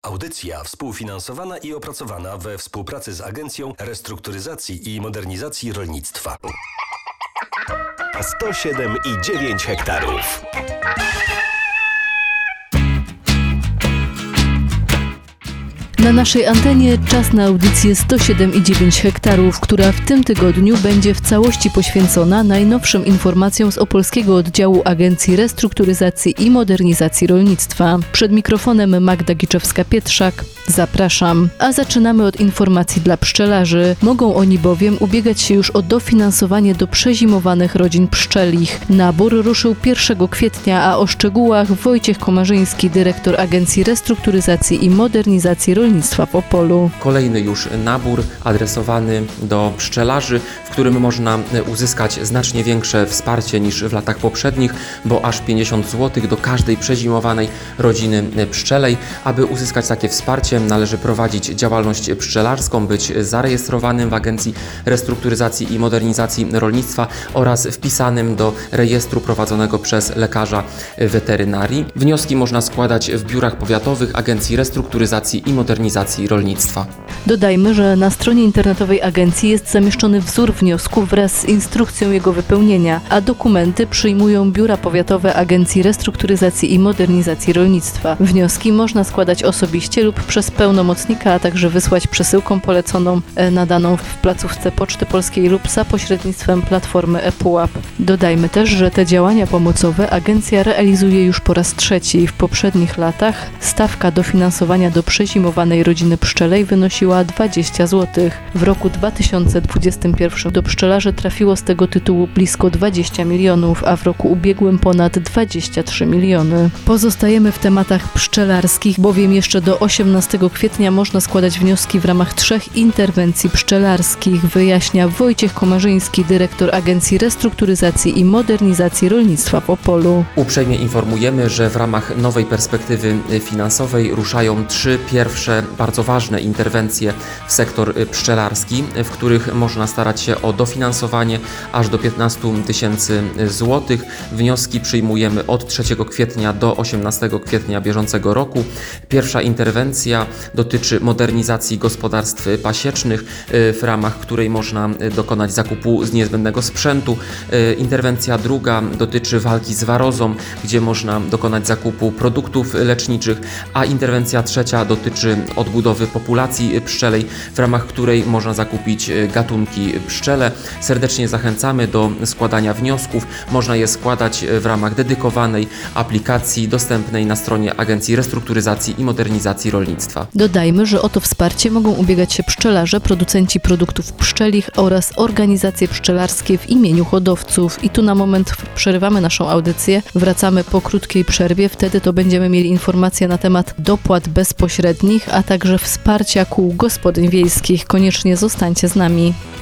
Audycja współfinansowana i opracowana we współpracy z Agencją Restrukturyzacji i Modernizacji Rolnictwa. 107,9 hektarów. Na naszej antenie czas na audycję 107,9 hektarów, która w tym tygodniu będzie w całości poświęcona najnowszym informacjom z opolskiego oddziału Agencji Restrukturyzacji i Modernizacji Rolnictwa. Przed mikrofonem Magda Giczewska-Pietrzak. Zapraszam. A zaczynamy od informacji dla pszczelarzy. Mogą oni bowiem ubiegać się już o dofinansowanie do przezimowanych rodzin pszczelich. Nabór ruszył 1 kwietnia, a o szczegółach Wojciech Komarzyński, dyrektor Agencji Restrukturyzacji i Modernizacji Rolnictwa w Opolu. Kolejny już nabór adresowany do pszczelarzy, w którym można uzyskać znacznie większe wsparcie niż w latach poprzednich, bo aż 50 zł do każdej przezimowanej rodziny pszczelej. Aby uzyskać takie wsparcie, należy prowadzić działalność pszczelarską, być zarejestrowanym w Agencji Restrukturyzacji i Modernizacji Rolnictwa oraz wpisanym do rejestru prowadzonego przez lekarza weterynarii. Wnioski można składać w biurach powiatowych Agencji Restrukturyzacji i Modernizacji Rolnictwa. Dodajmy, że na stronie internetowej agencji jest zamieszczony wzór wniosku wraz z instrukcją jego wypełnienia, a dokumenty przyjmują biura powiatowe Agencji Restrukturyzacji i Modernizacji Rolnictwa. Wnioski można składać osobiście lub przez pełnomocnika, a także wysłać przesyłką poleconą nadaną w placówce Poczty Polskiej lub za pośrednictwem platformy ePUAP. Dodajmy też, że te działania pomocowe agencja realizuje już po raz trzeci. W poprzednich latach stawka dofinansowania do przezimowanej rodziny pszczelej wynosiła 20 zł. W roku 2021 do pszczelarzy trafiło z tego tytułu blisko 20 milionów, a w roku ubiegłym ponad 23 miliony. Pozostajemy w tematach pszczelarskich, bowiem jeszcze do 18 kwietnia można składać wnioski w ramach 3 interwencji pszczelarskich, wyjaśnia Wojciech Komarzyński, dyrektor Agencji Restrukturyzacji i Modernizacji Rolnictwa w Opolu. Uprzejmie informujemy, że w ramach nowej perspektywy finansowej ruszają 3 pierwsze bardzo ważne interwencje w sektor pszczelarski, w których można starać się o dofinansowanie aż do 15 tysięcy złotych. Wnioski przyjmujemy od 3 kwietnia do 18 kwietnia bieżącego roku. Pierwsza interwencja dotyczy modernizacji gospodarstw pasiecznych, w ramach której można dokonać zakupu z niezbędnego sprzętu. Interwencja druga dotyczy walki z warozą, gdzie można dokonać zakupu produktów leczniczych, a interwencja trzecia dotyczy odbudowy populacji pszczelej, w ramach której można zakupić gatunki pszczele. Serdecznie zachęcamy do składania wniosków. Można je składać w ramach dedykowanej aplikacji dostępnej na stronie Agencji Restrukturyzacji i Modernizacji Rolnictwa. Dodajmy, że o to wsparcie mogą ubiegać się pszczelarze, producenci produktów pszczelich oraz organizacje pszczelarskie w imieniu hodowców. I tu na moment przerywamy naszą audycję. Wracamy po krótkiej przerwie. Wtedy to będziemy mieli informacje na temat dopłat bezpośrednich, a także wsparcia kół gospodyń wiejskich. Koniecznie zostańcie z nami.